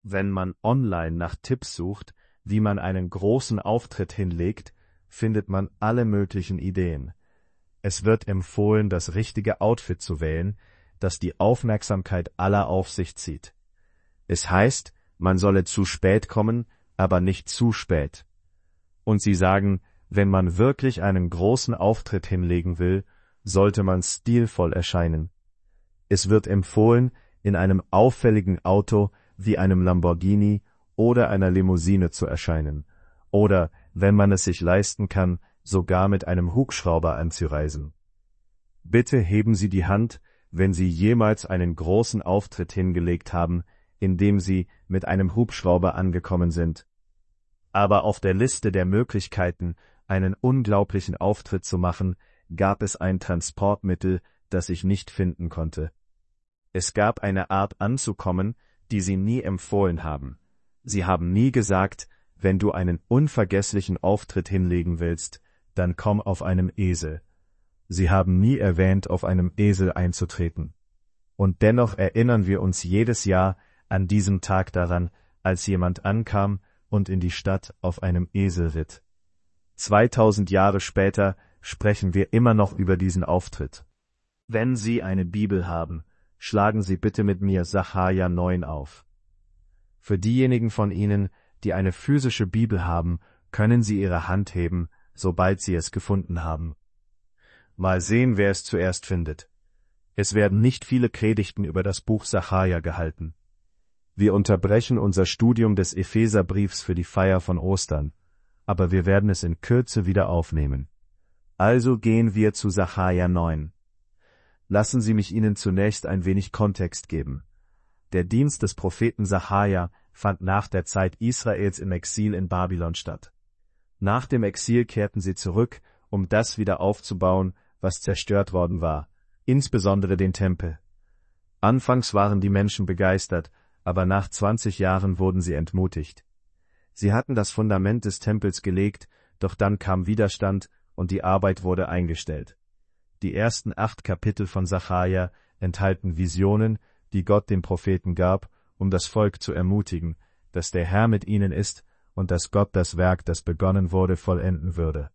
Wenn man online nach Tipps sucht, wie man einen großen Auftritt hinlegt, findet man alle möglichen Ideen. Es wird empfohlen, das richtige Outfit zu wählen, das die Aufmerksamkeit aller auf sich zieht. Es heißt, man solle zu spät kommen, aber nicht zu spät. Und sie sagen, wenn man wirklich einen großen Auftritt hinlegen will, sollte man stilvoll erscheinen. Es wird empfohlen, in einem auffälligen Auto wie einem Lamborghini oder einer Limousine zu erscheinen, oder, wenn man es sich leisten kann, sogar mit einem Hubschrauber anzureisen. Bitte heben Sie die Hand, wenn Sie jemals einen großen Auftritt hingelegt haben, indem Sie mit einem Hubschrauber angekommen sind. Aber auf der Liste der Möglichkeiten, einen unglaublichen Auftritt zu machen, gab es ein Transportmittel, das ich nicht finden konnte. Es gab eine Art anzukommen, die sie nie empfohlen haben. Sie haben nie gesagt, wenn du einen unvergesslichen Auftritt hinlegen willst, dann komm auf einem Esel. Sie haben nie erwähnt, auf einem Esel einzutreten. Und dennoch erinnern wir uns jedes Jahr an diesem Tag daran, als jemand ankam und in die Stadt auf einem Esel ritt. 2000 Jahre später sprechen wir immer noch über diesen Auftritt. Wenn Sie eine Bibel haben, schlagen Sie bitte mit mir Sacharja 9 auf. Für diejenigen von Ihnen, die eine physische Bibel haben, können Sie Ihre Hand heben, sobald Sie es gefunden haben. Mal sehen, wer es zuerst findet. Es werden nicht viele Predigten über das Buch Sacharja gehalten. Wir unterbrechen unser Studium des Epheserbriefs für die Feier von Ostern, aber wir werden es in Kürze wieder aufnehmen. Also gehen wir zu Sacharja 9. Lassen Sie mich Ihnen zunächst ein wenig Kontext geben. Der Dienst des Propheten Sacharja fand nach der Zeit Israels im Exil in Babylon statt. Nach dem Exil kehrten sie zurück, um das wieder aufzubauen, was zerstört worden war, insbesondere den Tempel. Anfangs waren die Menschen begeistert, aber nach 20 Jahren wurden sie entmutigt. Sie hatten das Fundament des Tempels gelegt, doch dann kam Widerstand und die Arbeit wurde eingestellt. Die ersten 8 Kapitel von Sacharja enthalten Visionen, die Gott dem Propheten gab, um das Volk zu ermutigen, dass der Herr mit ihnen ist und dass Gott das Werk, das begonnen wurde, vollenden würde.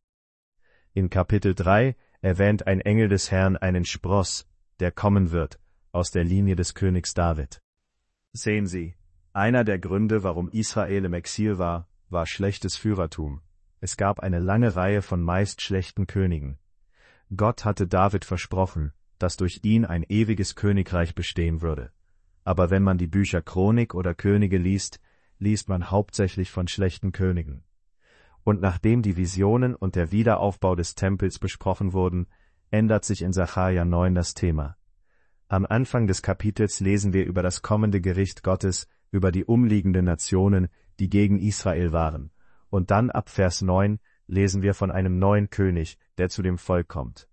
In Kapitel 3 erwähnt ein Engel des Herrn einen Spross, der kommen wird, aus der Linie des Königs David. Sehen Sie, einer der Gründe, warum Israel im Exil war, war schlechtes Führertum. Es gab eine lange Reihe von meist schlechten Königen. Gott hatte David versprochen, dass durch ihn ein ewiges Königreich bestehen würde. Aber wenn man die Bücher Chronik oder Könige liest, liest man hauptsächlich von schlechten Königen. Und nachdem die Visionen und der Wiederaufbau des Tempels besprochen wurden, ändert sich in Sacharja 9 das Thema. Am Anfang des Kapitels lesen wir über das kommende Gericht Gottes über die umliegenden Nationen, die gegen Israel waren. Und dann ab Vers 9 lesen wir von einem neuen König, der zu dem Volk kommt.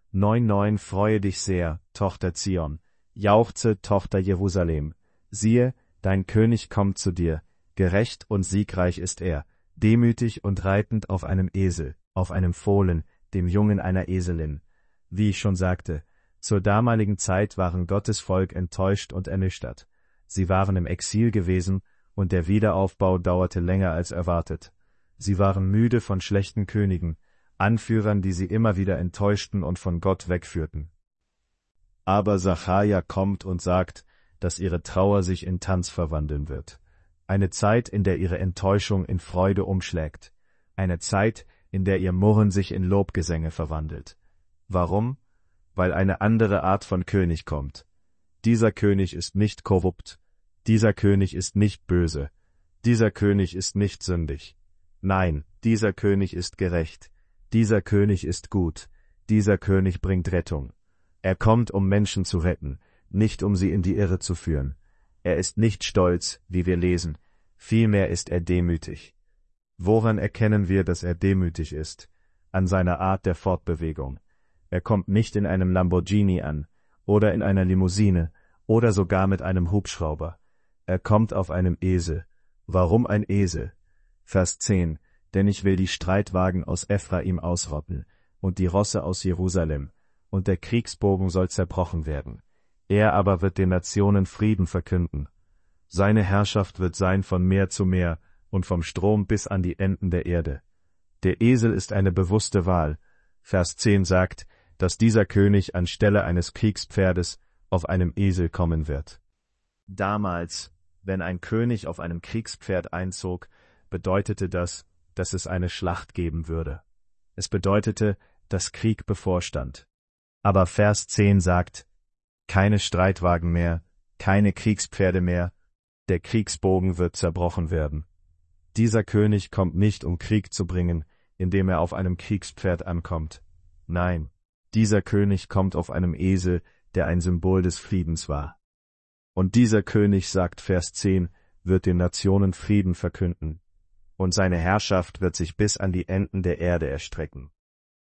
9,9 Freue dich sehr, Tochter Zion, jauchze, Tochter Jerusalem. Siehe, dein König kommt zu dir, gerecht und siegreich ist er, demütig und reitend auf einem Esel, auf einem Fohlen, dem Jungen einer Eselin. Wie ich schon sagte, zur damaligen Zeit waren Gottes Volk enttäuscht und ernüchtert. Sie waren im Exil gewesen, und der Wiederaufbau dauerte länger als erwartet. Sie waren müde von schlechten Königen, Anführern, die sie immer wieder enttäuschten und von Gott wegführten. Aber Sacharja kommt und sagt, dass ihre Trauer sich in Tanz verwandeln wird. Eine Zeit, in der ihre Enttäuschung in Freude umschlägt. Eine Zeit, in der ihr Murren sich in Lobgesänge verwandelt. Warum? Weil eine andere Art von König kommt. Dieser König ist nicht korrupt. Dieser König ist nicht böse. Dieser König ist nicht sündig. Nein, dieser König ist gerecht. Dieser König ist gut. Dieser König bringt Rettung. Er kommt, um Menschen zu retten, nicht um sie in die Irre zu führen. Er ist nicht stolz, wie wir lesen. Vielmehr ist er demütig. Woran erkennen wir, dass er demütig ist? An seiner Art der Fortbewegung. Er kommt nicht in einem Lamborghini an, oder in einer Limousine, oder sogar mit einem Hubschrauber. Er kommt auf einem Esel. Warum ein Esel? Vers 10. Denn ich will die Streitwagen aus Ephraim ausrotten, und die Rosse aus Jerusalem, und der Kriegsbogen soll zerbrochen werden. Er aber wird den Nationen Frieden verkünden. Seine Herrschaft wird sein von Meer zu Meer und vom Strom bis an die Enden der Erde. Der Esel ist eine bewusste Wahl. Vers 10 sagt, dass dieser König anstelle eines Kriegspferdes auf einem Esel kommen wird. Damals, wenn ein König auf einem Kriegspferd einzog, bedeutete das, dass es eine Schlacht geben würde. Es bedeutete, dass Krieg bevorstand. Aber Vers 10 sagt, keine Streitwagen mehr, keine Kriegspferde mehr, der Kriegsbogen wird zerbrochen werden. Dieser König kommt nicht, um Krieg zu bringen, indem er auf einem Kriegspferd ankommt. Nein, dieser König kommt auf einem Esel, der ein Symbol des Friedens war. Und dieser König, sagt Vers 10, wird den Nationen Frieden verkünden, und seine Herrschaft wird sich bis an die Enden der Erde erstrecken.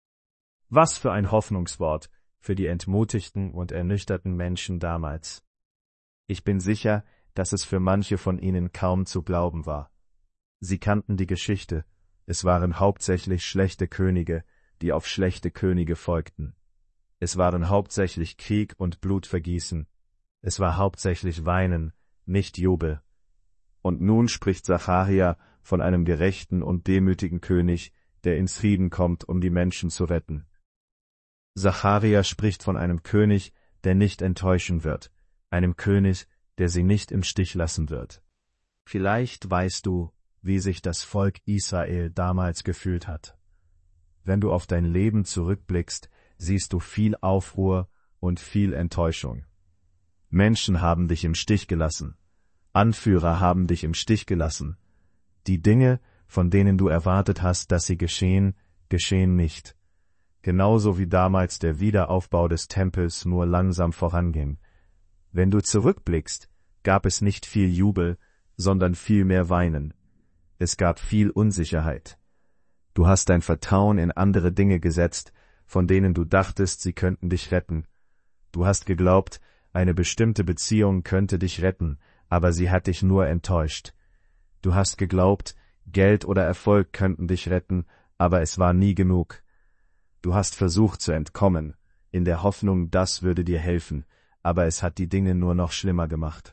Was für ein Hoffnungswort für die entmutigten und ernüchterten Menschen damals. Ich bin sicher, dass es für manche von ihnen kaum zu glauben war. Sie kannten die Geschichte, es waren hauptsächlich schlechte Könige, die auf schlechte Könige folgten. Es waren hauptsächlich Krieg und Blutvergießen. Es war hauptsächlich Weinen, nicht Jubel. Und nun spricht Sacharja von einem gerechten und demütigen König, der ins Frieden kommt, um die Menschen zu retten. Sacharja spricht von einem König, der nicht enttäuschen wird, einem König, der sie nicht im Stich lassen wird. Vielleicht weißt du, wie sich das Volk Israel damals gefühlt hat. Wenn du auf dein Leben zurückblickst, siehst du viel Aufruhr und viel Enttäuschung. Menschen haben dich im Stich gelassen. Anführer haben dich im Stich gelassen. Die Dinge, von denen du erwartet hast, dass sie geschehen, geschehen nicht. Genauso wie damals der Wiederaufbau des Tempels nur langsam voranging. Wenn du zurückblickst, gab es nicht viel Jubel, sondern viel mehr Weinen. Es gab viel Unsicherheit. Du hast dein Vertrauen in andere Dinge gesetzt, von denen du dachtest, sie könnten dich retten. Du hast geglaubt, eine bestimmte Beziehung könnte dich retten, aber sie hat dich nur enttäuscht. Du hast geglaubt, Geld oder Erfolg könnten dich retten, aber es war nie genug. Du hast versucht zu entkommen, in der Hoffnung, das würde dir helfen, aber es hat die Dinge nur noch schlimmer gemacht.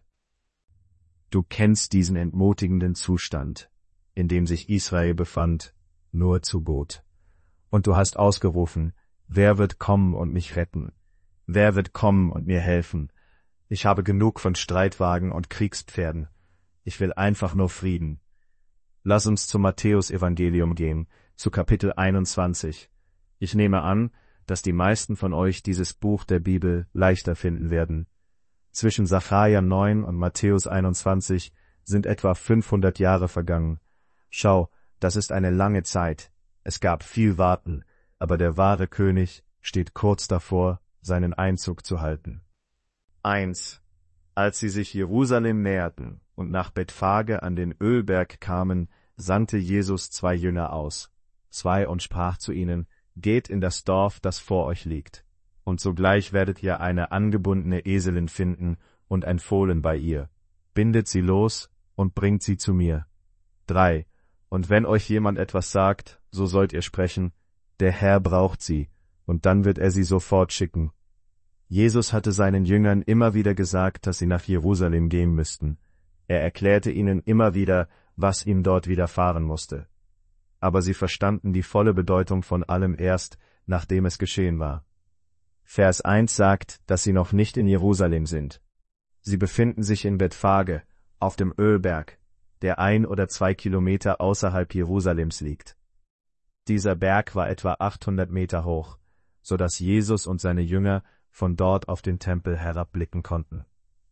Du kennst diesen entmutigenden Zustand, in dem sich Israel befand, nur zu gut. Und du hast ausgerufen, wer wird kommen und mich retten? Wer wird kommen und mir helfen? Ich habe genug von Streitwagen und Kriegspferden. Ich will einfach nur Frieden. Lass uns zum Matthäus-Evangelium gehen, zu Kapitel 21. Ich nehme an, dass die meisten von euch dieses Buch der Bibel leichter finden werden. Zwischen Sacharja 9 und Matthäus 21 sind etwa 500 Jahre vergangen. Schau, das ist eine lange Zeit. Es gab viel Warten, aber der wahre König steht kurz davor, seinen Einzug zu halten. 1. Als sie sich Jerusalem näherten und nach Bethphage an den Ölberg kamen, sandte Jesus 2 Jünger aus, 2 und sprach zu ihnen, geht in das Dorf, das vor euch liegt, und sogleich werdet ihr eine angebundene Eselin finden und ein Fohlen bei ihr. Bindet sie los und bringt sie zu mir. 3. Und wenn euch jemand etwas sagt, so sollt ihr sprechen, der Herr braucht sie, und dann wird er sie sofort schicken. Jesus hatte seinen Jüngern immer wieder gesagt, dass sie nach Jerusalem gehen müssten. Er erklärte ihnen immer wieder, was ihm dort widerfahren musste. Aber sie verstanden die volle Bedeutung von allem erst, nachdem es geschehen war. Vers 1 sagt, dass sie noch nicht in Jerusalem sind. Sie befinden sich in Bethphage, auf dem Ölberg, der 1 oder 2 Kilometer außerhalb Jerusalems liegt. Dieser Berg war etwa 800 Meter hoch, so dass Jesus und seine Jünger von dort auf den Tempel herabblicken konnten.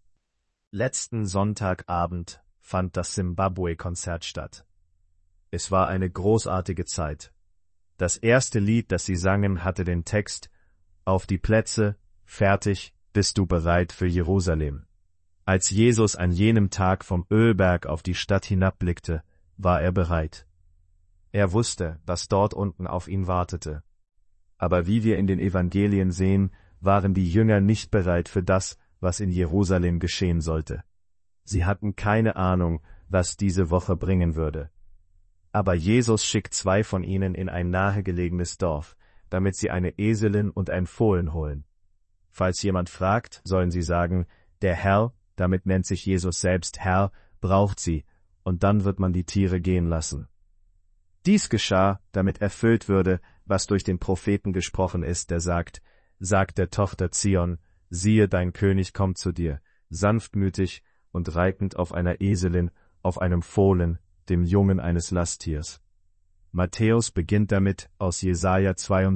Letzten Sonntagabend fand das Zimbabwe-Konzert statt. Es war eine großartige Zeit. Das erste Lied, das sie sangen, hatte den Text »Auf die Plätze, fertig, bist du bereit für Jerusalem«. Als Jesus an jenem Tag vom Ölberg auf die Stadt hinabblickte, war er bereit. Er wusste, was dort unten auf ihn wartete. Aber wie wir in den Evangelien sehen, waren die Jünger nicht bereit für das, was in Jerusalem geschehen sollte. Sie hatten keine Ahnung, was diese Woche bringen würde. Aber Jesus schickt 2 von ihnen in ein nahegelegenes Dorf, damit sie eine Eselin und ein Fohlen holen. Falls jemand fragt, sollen sie sagen, der Herr damit nennt sich Jesus selbst Herr, braucht sie, und dann wird man die Tiere gehen lassen. Dies geschah, damit erfüllt würde, was durch den Propheten gesprochen ist, der sagt der Tochter Zion, siehe, dein König kommt zu dir, sanftmütig und reitend auf einer Eselin, auf einem Fohlen, dem Jungen eines Lasttiers. Matthäus beginnt damit, aus Jesaja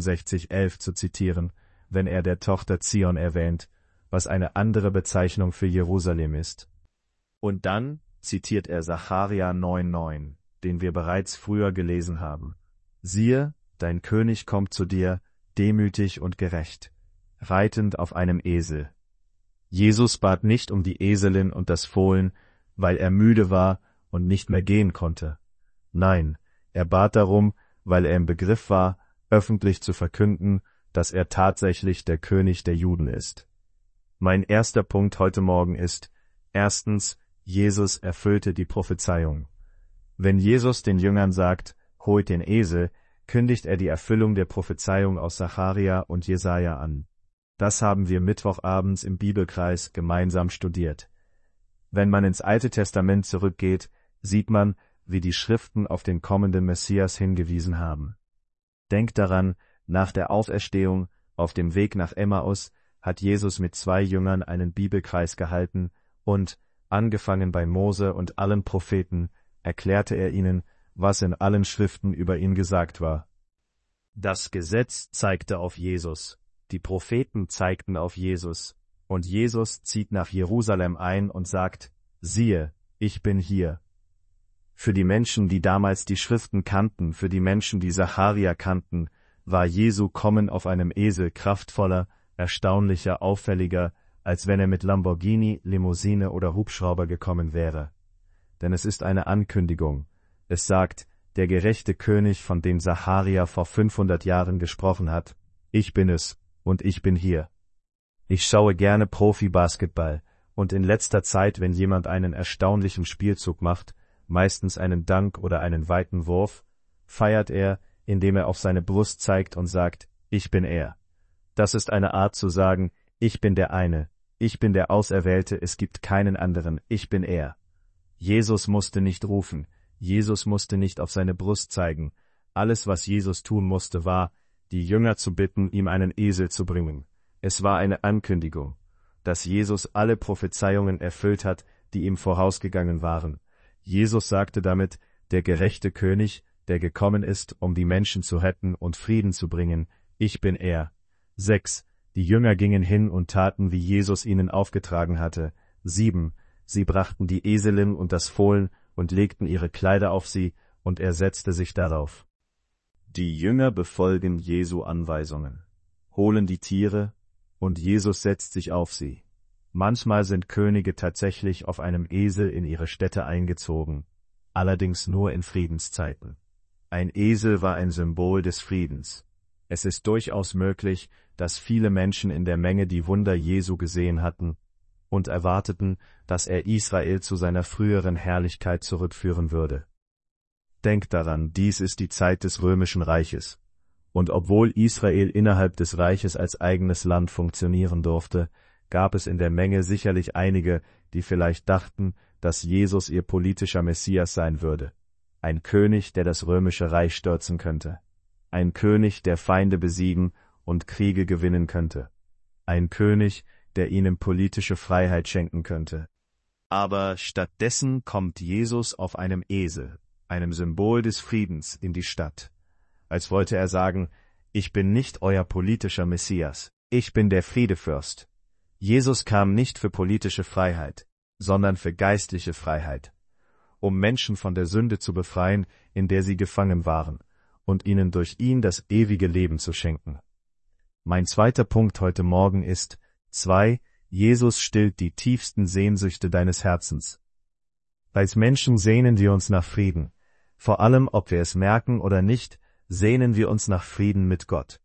62,11 zu zitieren, wenn er der Tochter Zion erwähnt, was eine andere Bezeichnung für Jerusalem ist. Und dann zitiert er Sacharja 9,9, den wir bereits früher gelesen haben. Siehe, dein König kommt zu dir, demütig und gerecht, reitend auf einem Esel. Jesus bat nicht um die Eselin und das Fohlen, weil er müde war und nicht mehr gehen konnte. Nein, er bat darum, weil er im Begriff war, öffentlich zu verkünden, dass er tatsächlich der König der Juden ist. Mein erster Punkt heute Morgen ist, erstens, Jesus erfüllte die Prophezeiung. Wenn Jesus den Jüngern sagt, holt den Esel, kündigt er die Erfüllung der Prophezeiung aus Sacharja und Jesaja an. Das haben wir mittwochabends im Bibelkreis gemeinsam studiert. Wenn man ins Alte Testament zurückgeht, sieht man, wie die Schriften auf den kommenden Messias hingewiesen haben. Denkt daran, nach der Auferstehung, auf dem Weg nach Emmaus, hat Jesus mit 2 Jüngern einen Bibelkreis gehalten und, angefangen bei Mose und allen Propheten, erklärte er ihnen, was in allen Schriften über ihn gesagt war. Das Gesetz zeigte auf Jesus, die Propheten zeigten auf Jesus, und Jesus zieht nach Jerusalem ein und sagt, siehe, ich bin hier. Für die Menschen, die damals die Schriften kannten, für die Menschen, die Sacharja kannten, war Jesu Kommen auf einem Esel kraftvoller, erstaunlicher, auffälliger, als wenn er mit Lamborghini, Limousine oder Hubschrauber gekommen wäre. Denn es ist eine Ankündigung. Es sagt, der gerechte König, von dem Sacharja vor 500 Jahren gesprochen hat, ich bin es, und ich bin hier. Ich schaue gerne Profi-Basketball, und in letzter Zeit, wenn jemand einen erstaunlichen Spielzug macht, meistens einen Dank oder einen weiten Wurf, feiert er, indem er auf seine Brust zeigt und sagt, ich bin er. Das ist eine Art zu sagen, ich bin der eine, ich bin der Auserwählte, es gibt keinen anderen, ich bin er. Jesus musste nicht rufen, Jesus musste nicht auf seine Brust zeigen, alles was Jesus tun musste war, die Jünger zu bitten, ihm einen Esel zu bringen. Es war eine Ankündigung, dass Jesus alle Prophezeiungen erfüllt hat, die ihm vorausgegangen waren. Jesus sagte damit, der gerechte König, der gekommen ist, um die Menschen zu retten und Frieden zu bringen, ich bin er. 6. Die Jünger gingen hin und taten, wie Jesus ihnen aufgetragen hatte. 7. Sie brachten die Eselin und das Fohlen und legten ihre Kleider auf sie, und er setzte sich darauf. Die Jünger befolgen Jesu Anweisungen, holen die Tiere, und Jesus setzt sich auf sie. Manchmal sind Könige tatsächlich auf einem Esel in ihre Städte eingezogen, allerdings nur in Friedenszeiten. Ein Esel war ein Symbol des Friedens. Es ist durchaus möglich, dass viele Menschen in der Menge die Wunder Jesu gesehen hatten und erwarteten, dass er Israel zu seiner früheren Herrlichkeit zurückführen würde. Denkt daran, dies ist die Zeit des Römischen Reiches. Und obwohl Israel innerhalb des Reiches als eigenes Land funktionieren durfte, gab es in der Menge sicherlich einige, die vielleicht dachten, dass Jesus ihr politischer Messias sein würde. Ein König, der das römische Reich stürzen könnte. Ein König, der Feinde besiegen und Kriege gewinnen könnte. Ein König, der ihnen politische Freiheit schenken könnte. Aber stattdessen kommt Jesus auf einem Esel, einem Symbol des Friedens, in die Stadt. Als wollte er sagen, ich bin nicht euer politischer Messias, ich bin der Friedefürst. Jesus kam nicht für politische Freiheit, sondern für geistliche Freiheit, um Menschen von der Sünde zu befreien, in der sie gefangen waren, und ihnen durch ihn das ewige Leben zu schenken. Mein zweiter Punkt heute Morgen ist, 2. Jesus stillt die tiefsten Sehnsüchte deines Herzens. Als Menschen sehnen wir uns nach Frieden. Vor allem, ob wir es merken oder nicht, sehnen wir uns nach Frieden mit Gott.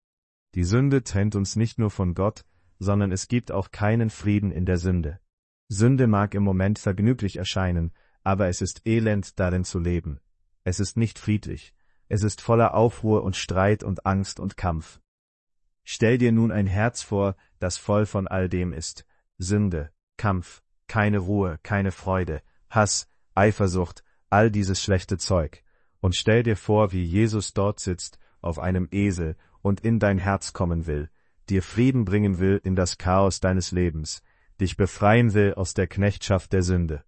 Die Sünde trennt uns nicht nur von Gott, sondern es gibt auch keinen Frieden in der Sünde. Sünde mag im Moment vergnüglich erscheinen, aber es ist elend, darin zu leben. Es ist nicht friedlich. Es ist voller Aufruhr und Streit und Angst und Kampf. Stell dir nun ein Herz vor, das voll von all dem ist. Sünde, Kampf, keine Ruhe, keine Freude, Hass, Eifersucht, all dieses schlechte Zeug. Und stell dir vor, wie Jesus dort sitzt, auf einem Esel, und in dein Herz kommen will, dir Frieden bringen will in das Chaos deines Lebens, dich befreien will aus der Knechtschaft der Sünde.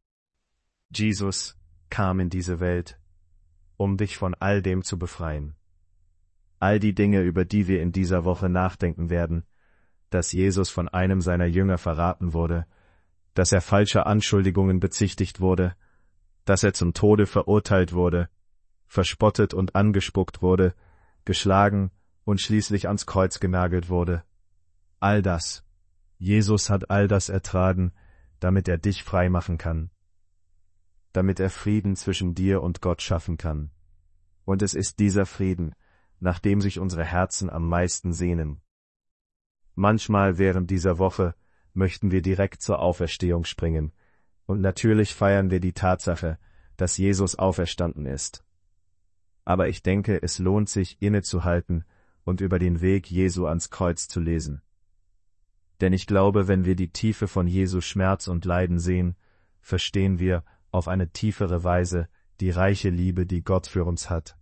Jesus kam in diese Welt, um dich von all dem zu befreien. All die Dinge, über die wir in dieser Woche nachdenken werden, dass Jesus von einem seiner Jünger verraten wurde, dass er falscher Anschuldigungen bezichtigt wurde, dass er zum Tode verurteilt wurde, verspottet und angespuckt wurde, geschlagen und schließlich ans Kreuz genagelt wurde. All das. Jesus hat all das ertragen, damit er dich frei machen kann, damit er Frieden zwischen dir und Gott schaffen kann. Und es ist dieser Frieden, nach dem sich unsere Herzen am meisten sehnen. Manchmal während dieser Woche möchten wir direkt zur Auferstehung springen, und natürlich feiern wir die Tatsache, dass Jesus auferstanden ist. Aber ich denke, es lohnt sich, innezuhalten und über den Weg Jesu ans Kreuz zu lesen. Denn ich glaube, wenn wir die Tiefe von Jesu Schmerz und Leiden sehen, verstehen wir auf eine tiefere Weise die reiche Liebe, die Gott für uns hat.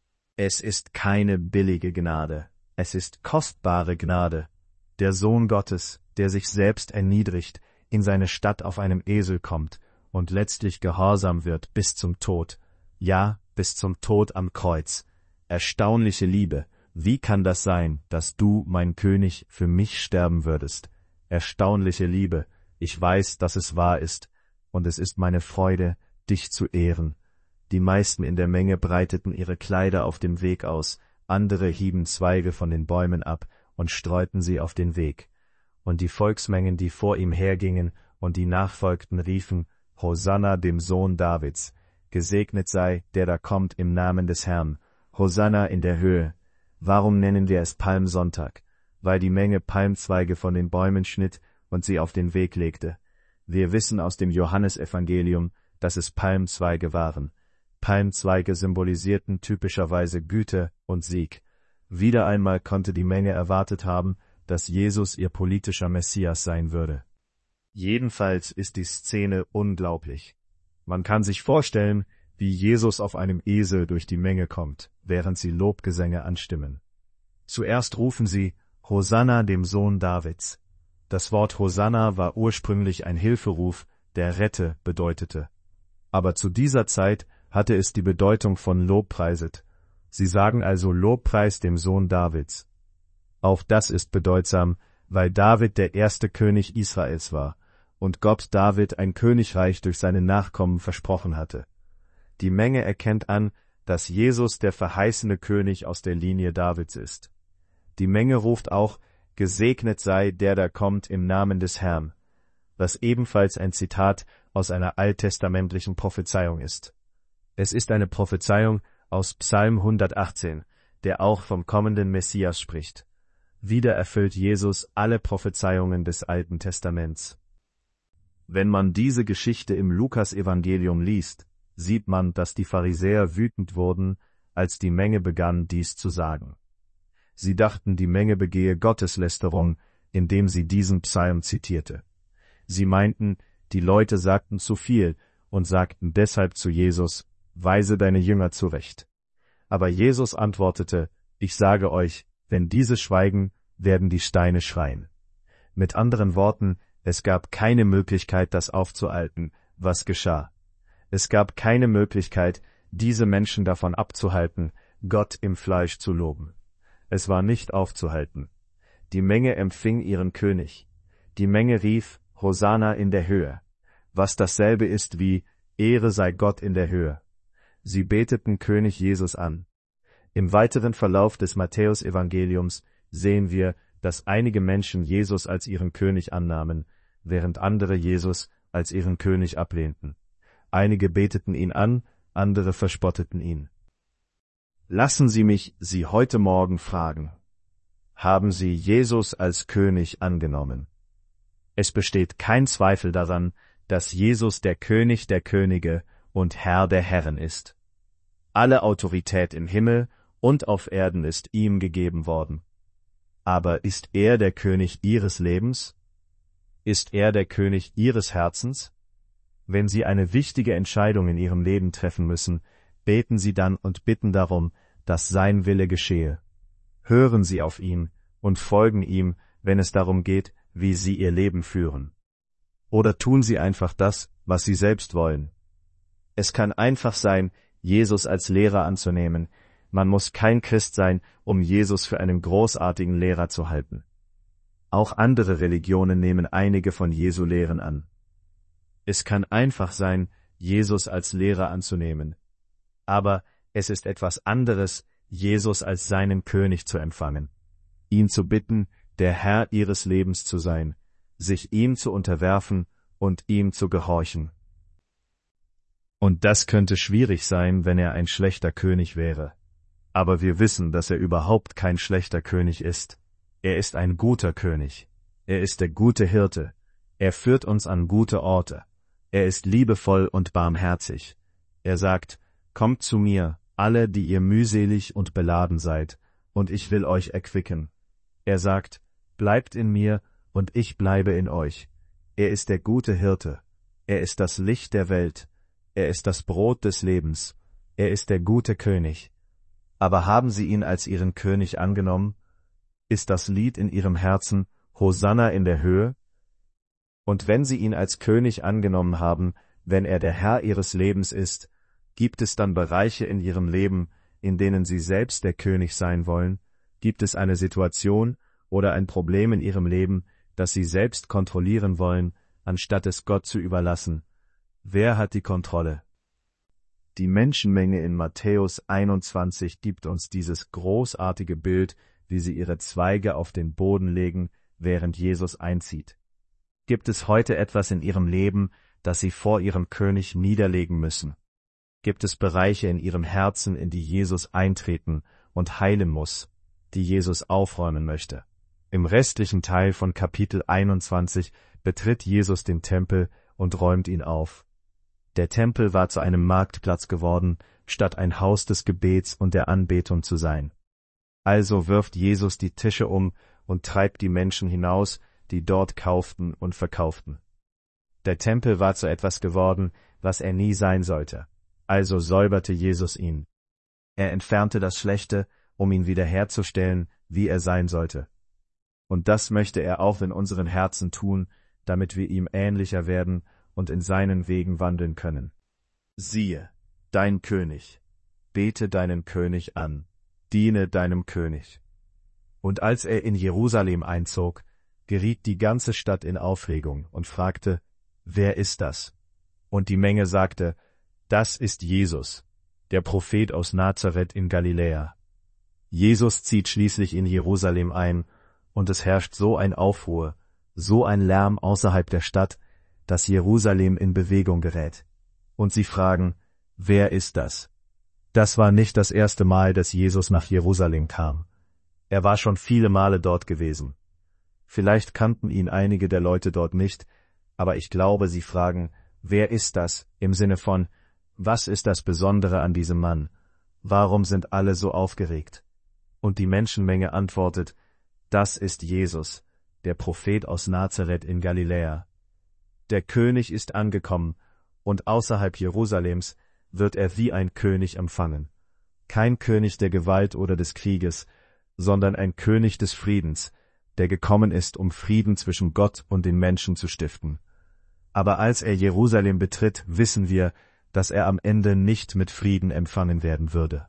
Es ist keine billige Gnade, es ist kostbare Gnade. Der Sohn Gottes, der sich selbst erniedrigt, in seine Stadt auf einem Esel kommt und letztlich gehorsam wird bis zum Tod, ja, bis zum Tod am Kreuz. Erstaunliche Liebe, wie kann das sein, dass du, mein König, für mich sterben würdest? Erstaunliche Liebe, ich weiß, dass es wahr ist, und es ist meine Freude, dich zu ehren. Die meisten in der Menge breiteten ihre Kleider auf dem Weg aus, andere hieben Zweige von den Bäumen ab und streuten sie auf den Weg. Und die Volksmengen, die vor ihm hergingen und die nachfolgten, riefen, Hosanna dem Sohn Davids, gesegnet sei, der da kommt im Namen des Herrn, Hosanna in der Höhe. Warum nennen wir es Palmsonntag? Weil die Menge Palmzweige von den Bäumen schnitt und sie auf den Weg legte. Wir wissen aus dem Johannesevangelium, dass es Palmzweige waren. Palmzweige symbolisierten typischerweise Güte und Sieg. Wieder einmal konnte die Menge erwartet haben, dass Jesus ihr politischer Messias sein würde. Jedenfalls ist die Szene unglaublich. Man kann sich vorstellen, wie Jesus auf einem Esel durch die Menge kommt, während sie Lobgesänge anstimmen. Zuerst rufen sie, Hosanna dem Sohn Davids. Das Wort Hosanna war ursprünglich ein Hilferuf, der Rette bedeutete. Aber zu dieser Zeit hatte es die Bedeutung von Lobpreiset. Sie sagen also Lobpreis dem Sohn Davids. Auch das ist bedeutsam, weil David der erste König Israels war und Gott David ein Königreich durch seine Nachkommen versprochen hatte. Die Menge erkennt an, dass Jesus der verheißene König aus der Linie Davids ist. Die Menge ruft auch, gesegnet sei, der da kommt im Namen des Herrn, was ebenfalls ein Zitat aus einer alttestamentlichen Prophezeiung ist. Es ist eine Prophezeiung aus Psalm 118, der auch vom kommenden Messias spricht. Wieder erfüllt Jesus alle Prophezeiungen des Alten Testaments. Wenn man diese Geschichte im Lukas-Evangelium liest, sieht man, dass die Pharisäer wütend wurden, als die Menge begann, dies zu sagen. Sie dachten, die Menge begehe Gotteslästerung, indem sie diesen Psalm zitierte. Sie meinten, die Leute sagten zu viel und sagten deshalb zu Jesus, weise deine Jünger zurecht. Aber Jesus antwortete, ich sage euch, wenn diese schweigen, werden die Steine schreien. Mit anderen Worten, es gab keine Möglichkeit, das aufzuhalten, was geschah. Es gab keine Möglichkeit, diese Menschen davon abzuhalten, Gott im Fleisch zu loben. Es war nicht aufzuhalten. Die Menge empfing ihren König. Die Menge rief, Hosanna in der Höhe, was dasselbe ist wie, Ehre sei Gott in der Höhe. Sie beteten König Jesus an. Im weiteren Verlauf des Matthäus-Evangeliums sehen wir, dass einige Menschen Jesus als ihren König annahmen, während andere Jesus als ihren König ablehnten. Einige beteten ihn an, andere verspotteten ihn. Lassen Sie mich Sie heute Morgen fragen: Haben Sie Jesus als König angenommen? Es besteht kein Zweifel daran, dass Jesus der König der Könige und Herr der Herren ist. Alle Autorität im Himmel und auf Erden ist ihm gegeben worden. Aber ist er der König Ihres Lebens? Ist er der König Ihres Herzens? Wenn Sie eine wichtige Entscheidung in Ihrem Leben treffen müssen, beten Sie dann und bitten darum, dass sein Wille geschehe. Hören Sie auf ihn und folgen ihm, wenn es darum geht, wie Sie Ihr Leben führen. Oder tun Sie einfach das, was Sie selbst wollen. Es kann einfach sein, Jesus als Lehrer anzunehmen. Man muss kein Christ sein, um Jesus für einen großartigen Lehrer zu halten. Auch andere Religionen nehmen einige von Jesu Lehren an. Es kann einfach sein, Jesus als Lehrer anzunehmen. Aber es ist etwas anderes, Jesus als seinen König zu empfangen, ihn zu bitten, der Herr ihres Lebens zu sein, sich ihm zu unterwerfen und ihm zu gehorchen. Und das könnte schwierig sein, wenn er ein schlechter König wäre. Aber wir wissen, dass er überhaupt kein schlechter König ist. Er ist ein guter König. Er ist der gute Hirte. Er führt uns an gute Orte. Er ist liebevoll und barmherzig. Er sagt, kommt zu mir, alle, die ihr mühselig und beladen seid, und ich will euch erquicken. Er sagt, bleibt in mir, und ich bleibe in euch. Er ist der gute Hirte. Er ist das Licht der Welt. Er ist das Brot des Lebens. Er ist der gute König. Aber haben Sie ihn als Ihren König angenommen? Ist das Lied in Ihrem Herzen Hosanna in der Höhe? Und wenn Sie ihn als König angenommen haben, wenn er der Herr Ihres Lebens ist, gibt es dann Bereiche in Ihrem Leben, in denen Sie selbst der König sein wollen? Gibt es eine Situation oder ein Problem in Ihrem Leben, das Sie selbst kontrollieren wollen, anstatt es Gott zu überlassen? Wer hat die Kontrolle? Die Menschenmenge in Matthäus 21 gibt uns dieses großartige Bild, wie sie ihre Zweige auf den Boden legen, während Jesus einzieht. Gibt es heute etwas in Ihrem Leben, das Sie vor Ihrem König niederlegen müssen? Gibt es Bereiche in Ihrem Herzen, in die Jesus eintreten und heilen muss, die Jesus aufräumen möchte? Im restlichen Teil von Kapitel 21 betritt Jesus den Tempel und räumt ihn auf. Der Tempel war zu einem Marktplatz geworden, statt ein Haus des Gebets und der Anbetung zu sein. Also wirft Jesus die Tische um und treibt die Menschen hinaus, die dort kauften und verkauften. Der Tempel war zu etwas geworden, was er nie sein sollte. Also säuberte Jesus ihn. Er entfernte das Schlechte, um ihn wiederherzustellen, wie er sein sollte. Und das möchte er auch in unseren Herzen tun, damit wir ihm ähnlicher werden und in seinen Wegen wandeln können. Siehe, dein König. Bete deinen König an. Diene deinem König. Und als er in Jerusalem einzog, geriet die ganze Stadt in Aufregung und fragte, wer ist das? Und die Menge sagte, das ist Jesus, der Prophet aus Nazareth in Galiläa. Jesus zieht schließlich in Jerusalem ein, und es herrscht so ein Aufruhr, so ein Lärm außerhalb der Stadt, dass Jerusalem in Bewegung gerät. Und sie fragen, wer ist das? Das war nicht das erste Mal, dass Jesus nach Jerusalem kam. Er war schon viele Male dort gewesen. Vielleicht kannten ihn einige der Leute dort nicht, aber ich glaube, sie fragen, wer ist das, im Sinne von, was ist das Besondere an diesem Mann? Warum sind alle so aufgeregt? Und die Menschenmenge antwortet, das ist Jesus, der Prophet aus Nazareth in Galiläa. Der König ist angekommen, und außerhalb Jerusalems wird er wie ein König empfangen. Kein König der Gewalt oder des Krieges, sondern ein König des Friedens, der gekommen ist, um Frieden zwischen Gott und den Menschen zu stiften. Aber als er Jerusalem betritt, wissen wir, dass er am Ende nicht mit Frieden empfangen werden würde.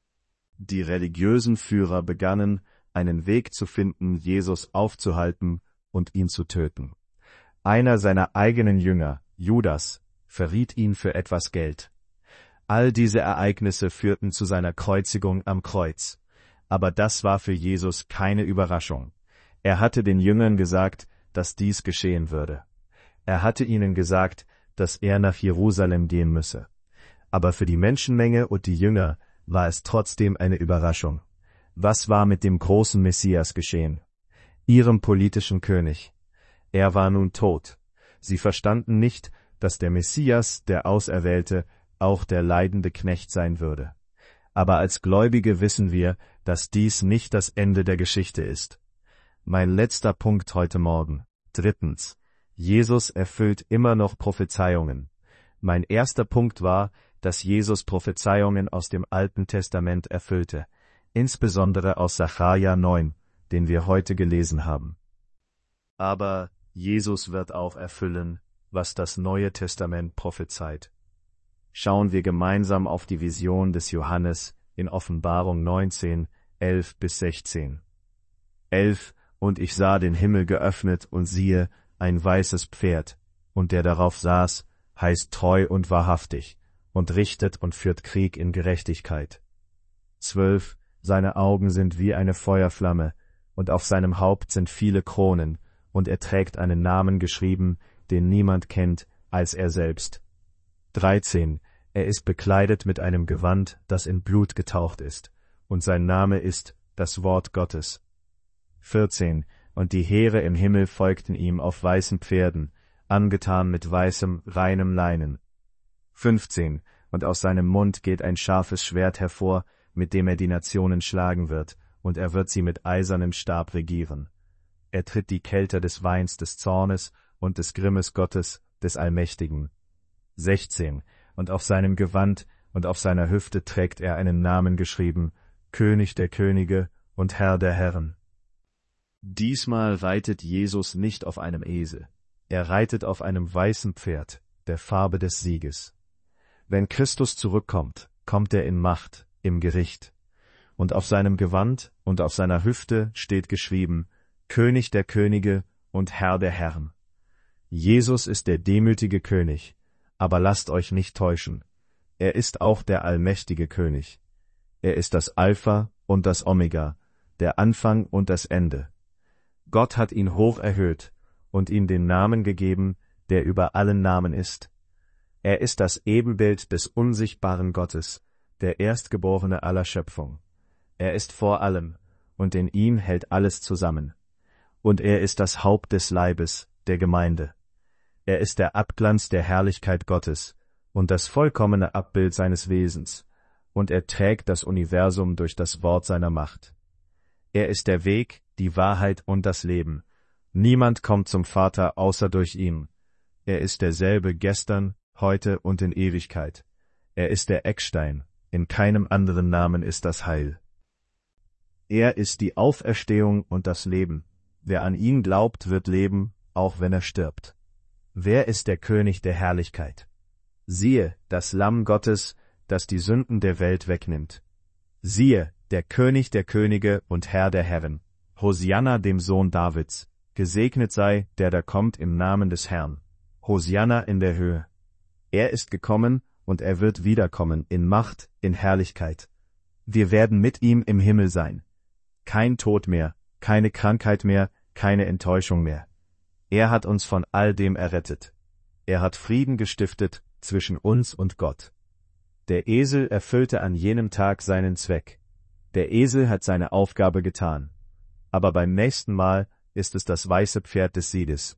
Die religiösen Führer begannen, einen Weg zu finden, Jesus aufzuhalten und ihn zu töten. Einer seiner eigenen Jünger, Judas, verriet ihn für etwas Geld. All diese Ereignisse führten zu seiner Kreuzigung am Kreuz. Aber das war für Jesus keine Überraschung. Er hatte den Jüngern gesagt, dass dies geschehen würde. Er hatte ihnen gesagt, dass er nach Jerusalem gehen müsse. Aber für die Menschenmenge und die Jünger war es trotzdem eine Überraschung. Was war mit dem großen Messias geschehen? Ihrem politischen König. Er war nun tot. Sie verstanden nicht, dass der Messias, der Auserwählte, auch der leidende Knecht sein würde. Aber als Gläubige wissen wir, dass dies nicht das Ende der Geschichte ist. Mein letzter Punkt heute Morgen. 3. Jesus erfüllt immer noch Prophezeiungen. Mein erster Punkt war, dass Jesus Prophezeiungen aus dem Alten Testament erfüllte, insbesondere aus Sacharja 9, den wir heute gelesen haben. Aber Jesus wird auch erfüllen, was das Neue Testament prophezeit. Schauen wir gemeinsam auf die Vision des Johannes in Offenbarung 19, 11-16. 11: Und ich sah den Himmel geöffnet, und siehe, ein weißes Pferd, und der darauf saß, heißt treu und wahrhaftig, und richtet und führt Krieg in Gerechtigkeit. 12: Seine Augen sind wie eine Feuerflamme, und auf seinem Haupt sind viele Kronen, und er trägt einen Namen geschrieben, den niemand kennt, als er selbst. 13: Er ist bekleidet mit einem Gewand, das in Blut getaucht ist, und sein Name ist das Wort Gottes. 14: Und die Heere im Himmel folgten ihm auf weißen Pferden, angetan mit weißem, reinem Leinen. 15: Und aus seinem Mund geht ein scharfes Schwert hervor, mit dem er die Nationen schlagen wird, und er wird sie mit eisernem Stab regieren. Er tritt die Kelter des Weins des Zornes und des Grimmes Gottes, des Allmächtigen. 16: Und auf seinem Gewand und auf seiner Hüfte trägt er einen Namen geschrieben, König der Könige und Herr der Herren. Diesmal reitet Jesus nicht auf einem Esel. Er reitet auf einem weißen Pferd, der Farbe des Sieges. Wenn Christus zurückkommt, kommt er in Macht, im Gericht. Und auf seinem Gewand und auf seiner Hüfte steht geschrieben, König der Könige und Herr der Herren. Jesus ist der demütige König, aber lasst euch nicht täuschen. Er ist auch der allmächtige König. Er ist das Alpha und das Omega, der Anfang und das Ende. Gott hat ihn hoch erhöht und ihm den Namen gegeben, der über allen Namen ist. Er ist das Ebenbild des unsichtbaren Gottes, der Erstgeborene aller Schöpfung. Er ist vor allem, und in ihm hält alles zusammen. Und er ist das Haupt des Leibes, der Gemeinde. Er ist der Abglanz der Herrlichkeit Gottes und das vollkommene Abbild seines Wesens, und er trägt das Universum durch das Wort seiner Macht. Er ist der Weg, die Wahrheit und das Leben. Niemand kommt zum Vater außer durch ihn. Er ist derselbe gestern, heute und in Ewigkeit. Er ist der Eckstein, in keinem anderen Namen ist das Heil. Er ist die Auferstehung und das Leben. Wer an ihn glaubt, wird leben, auch wenn er stirbt. Wer ist der König der Herrlichkeit? Siehe, das Lamm Gottes, das die Sünden der Welt wegnimmt. Siehe, der König der Könige und Herr der Herren. Hosianna dem Sohn Davids. Gesegnet sei, der da kommt im Namen des Herrn. Hosianna in der Höhe. Er ist gekommen, und er wird wiederkommen in Macht, in Herrlichkeit. Wir werden mit ihm im Himmel sein. Kein Tod mehr, keine Krankheit mehr, keine Enttäuschung mehr. Er hat uns von all dem errettet. Er hat Frieden gestiftet zwischen uns und Gott. Der Esel erfüllte an jenem Tag seinen Zweck. Der Esel hat seine Aufgabe getan. Aber beim nächsten Mal ist es das weiße Pferd des Sieges.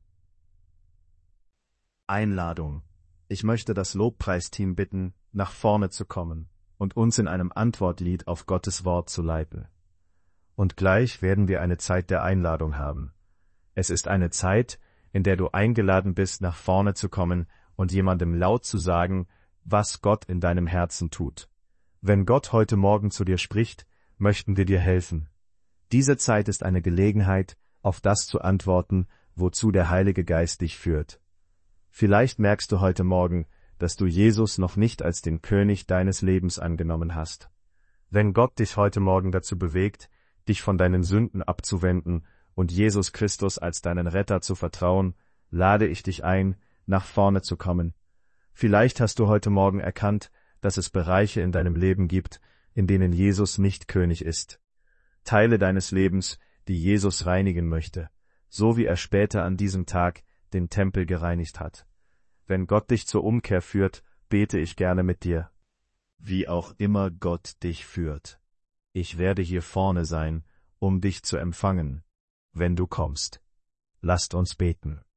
Einladung. Ich möchte das Lobpreisteam bitten, nach vorne zu kommen und uns in einem Antwortlied auf Gottes Wort zu leiten. Und gleich werden wir eine Zeit der Einladung haben. Es ist eine Zeit, in der du eingeladen bist, nach vorne zu kommen und jemandem laut zu sagen, was Gott in deinem Herzen tut. Wenn Gott heute Morgen zu dir spricht, möchten wir dir helfen. Diese Zeit ist eine Gelegenheit, auf das zu antworten, wozu der Heilige Geist dich führt. Vielleicht merkst du heute Morgen, dass du Jesus noch nicht als den König deines Lebens angenommen hast. Wenn Gott dich heute Morgen dazu bewegt, dich von deinen Sünden abzuwenden und Jesus Christus als deinen Retter zu vertrauen, lade ich dich ein, nach vorne zu kommen. Vielleicht hast du heute Morgen erkannt, dass es Bereiche in deinem Leben gibt, in denen Jesus nicht König ist. Teile deines Lebens, die Jesus reinigen möchte, so wie er später an diesem Tag den Tempel gereinigt hat. Wenn Gott dich zur Umkehr führt, bete ich gerne mit dir. Wie auch immer Gott dich führt. Ich werde hier vorne sein, um dich zu empfangen, wenn du kommst. Lasst uns beten.